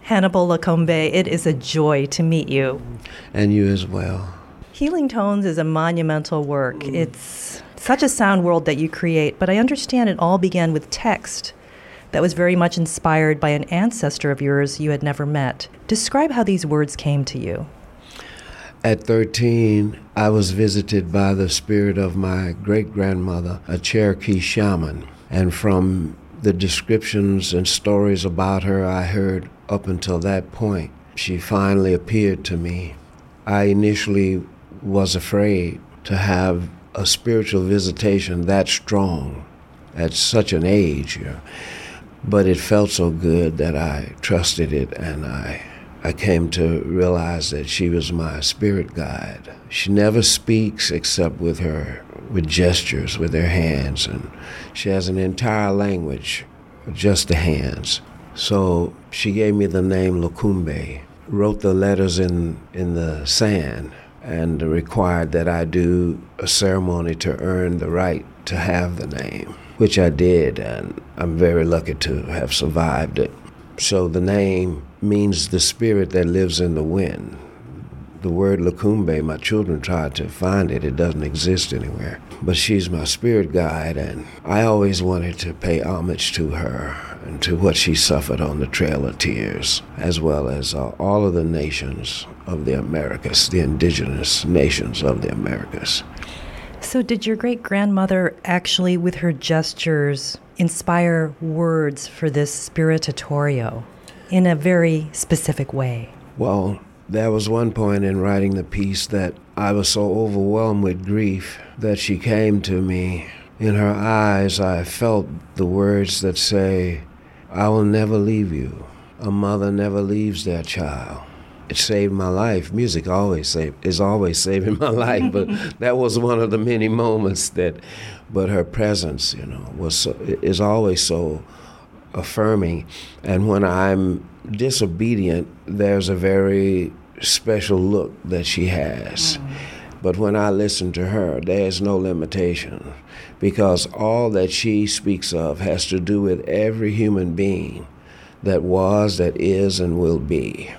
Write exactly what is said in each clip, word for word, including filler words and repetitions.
Hannibal Lacombe, it is a joy to meet you. And you as well. Healing Tones is a monumental work. Mm. It's such a sound world that you create, but I understand it all began with text that was very much inspired by an ancestor of yours you had never met. Describe how these words came to you. At thirteen, I was visited by the spirit of my great-grandmother, a Cherokee shaman, and from the descriptions and stories about her I heard up until that point, she finally appeared to me. I initially was afraid to have a spiritual visitation that strong at such an age, you know. But it felt so good that I trusted it, and I I came to realize that she was my spirit guide. She never speaks except with her, with gestures, with her hands, and she has an entire language, just the hands. So she gave me the name Lacombe, wrote the letters in, in the sand, and required that I do a ceremony to earn the right to have the name, which I did, and I'm very lucky to have survived it. So the name means the spirit that lives in the wind. The word Lacombe, my children tried to find it. It doesn't exist anywhere. But she's my spirit guide, and I always wanted to pay homage to her and to what she suffered on the Trail of Tears, as well as uh, all of the nations of the Americas, the indigenous nations of the Americas. So did your great-grandmother actually, with her gestures, inspire words for this spiritatorio in a very specific way? Well, there was one point in writing the piece that I was so overwhelmed with grief that she came to me. In her eyes, I felt the words that say, "I will never leave you. A mother never leaves their child." It saved my life. Music always save, is always saving my life, but that was one of the many moments that, but her presence, you know, was so, is always so affirming. And when I'm disobedient, there's a very special look that she has. Mm. But when I listen to her, there's no limitation, because all that she speaks of has to do with every human being that was, that is, and will be.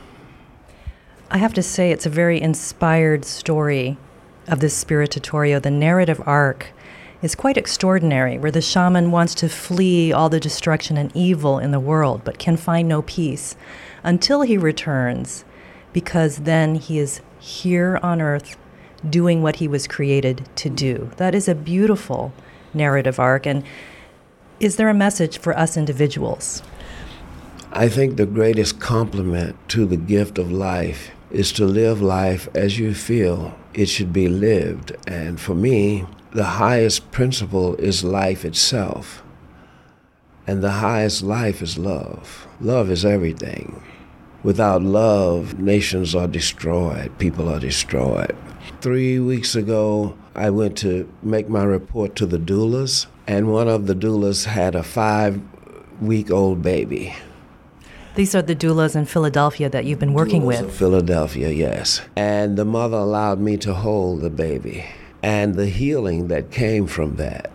I have to say, it's a very inspired story of this spiritatorio. The narrative arc is quite extraordinary, where the shaman wants to flee all the destruction and evil in the world, but can find no peace until he returns, because then he is here on earth doing what he was created to do. That is a beautiful narrative arc. And is there a message for us individuals? I think the greatest compliment to the gift of life is to live life as you feel it should be lived. And for me, the highest principle is life itself. And the highest life is love. Love is everything. Without love, nations are destroyed, people are destroyed. Three weeks ago, I went to make my report to the doulas, and one of the doulas had a five-week-old baby. These are the doulas in Philadelphia that you've been working doulas with. In Philadelphia, yes. And the mother allowed me to hold the baby. And the healing that came from that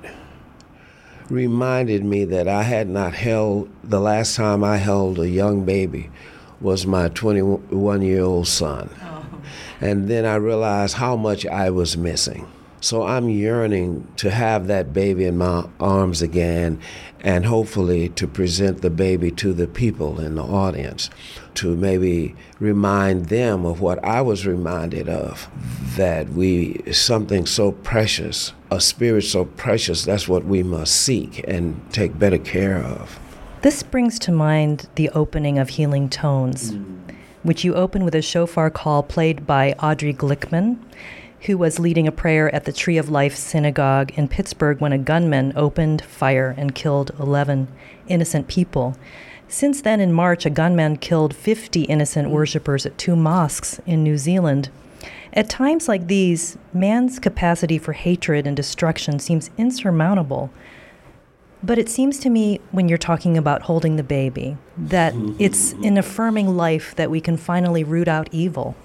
reminded me that I had not held, the last time I held a young baby was my twenty-one-year-old son. Oh. And then I realized how much I was missing. So I'm yearning to have that baby in my arms again, and hopefully to present the baby to the people in the audience, to maybe remind them of what I was reminded of, that we, something so precious, a spirit so precious, that's what we must seek and take better care of. This brings to mind the opening of Healing Tones, mm. which you open with a shofar call played by Audrey Glickman, who was leading a prayer at the Tree of Life Synagogue in Pittsburgh when a gunman opened fire and killed eleven innocent people. Since then, in March, a gunman killed fifty innocent worshipers at two mosques in New Zealand. At times like these, man's capacity for hatred and destruction seems insurmountable. But it seems to me, when you're talking about holding the baby, that it's in affirming life that we can finally root out evil.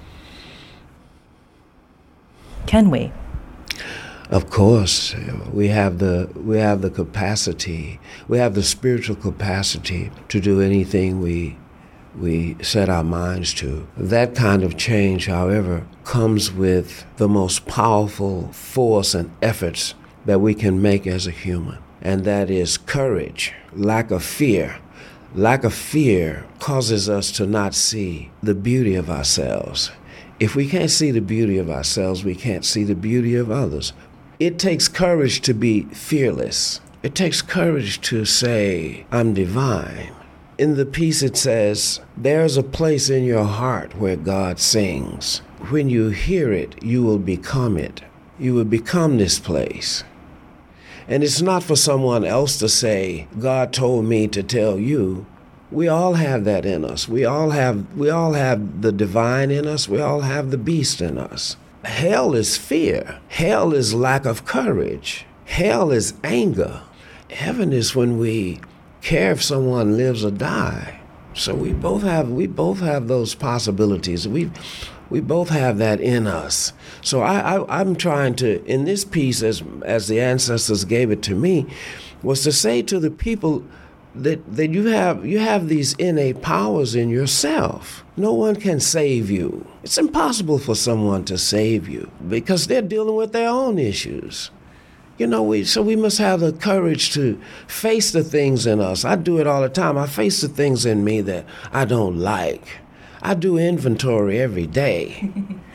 Can we? Of course, we have the we have the capacity, we have the spiritual capacity to do anything we we set our minds to. That kind of change, however, comes with the most powerful force and efforts that we can make as a human, and that is courage, lack of fear. Lack of fear causes us to not see the beauty of ourselves. If we can't see the beauty of ourselves, we can't see the beauty of others. It takes courage to be fearless. It takes courage to say, I'm divine. In the piece it says, there's a place in your heart where God sings. When you hear it, you will become it. You will become this place. And it's not for someone else to say, God told me to tell you. We all have that in us. We all have, we all have the divine in us. We all have the beast in us. Hell is fear. Hell is lack of courage. Hell is anger. Heaven is when we care if someone lives or die. So we both have we both have those possibilities. We we both have that in us. So I, I I'm trying to, in this piece, as as the ancestors gave it to me, was to say to the people that that you have you have these innate powers in yourself. No one can save you. It's impossible for someone to save you because they're dealing with their own issues. You know, we so we must have the courage to face the things in us. I do it all the time. I face the things in me that I don't like. I do inventory every day.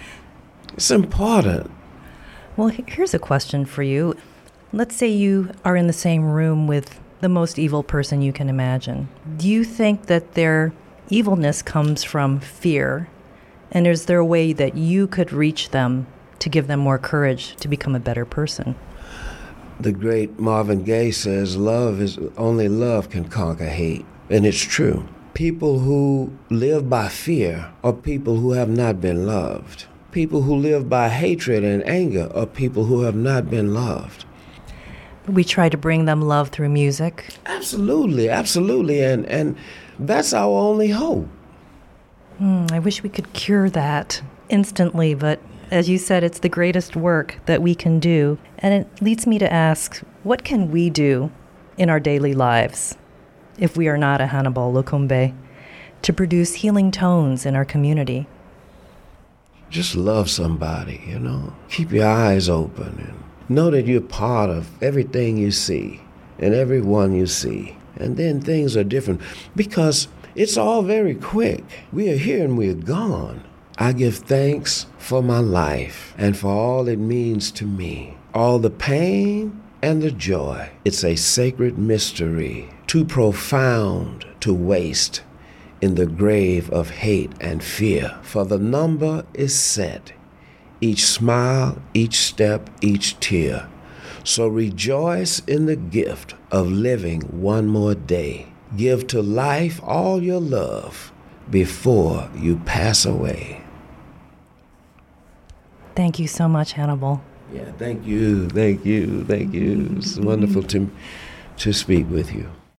It's important. Well, here's a question for you. Let's say you are in the same room with the most evil person you can imagine. Do you think that their evilness comes from fear? And is there a way that you could reach them to give them more courage to become a better person? The great Marvin Gaye says, love is, only love can conquer hate. And it's true. People who live by fear are people who have not been loved. People who live by hatred and anger are people who have not been loved. We try to bring them love through music. Absolutely, absolutely. And, and that's our only hope. Hmm, I wish we could cure that instantly, but as you said, it's the greatest work that we can do. And it leads me to ask, what can we do in our daily lives, if we are not a Hannibal Lokumbe, to produce healing tones in our community? Just love somebody, you know. Keep your eyes open and know that you're part of everything you see and everyone you see. And then things are different because it's all very quick. We are here and we're gone. I give thanks for my life and for all it means to me. All the pain and the joy. It's a sacred mystery, too profound to waste in the grave of hate and fear. For the number is set, each smile, each step, each tear. So rejoice in the gift of living one more day. Give to life all your love before you pass away. Thank you so much, Hannibal. Yeah, thank you, thank you, thank you. It's wonderful to, to speak with you.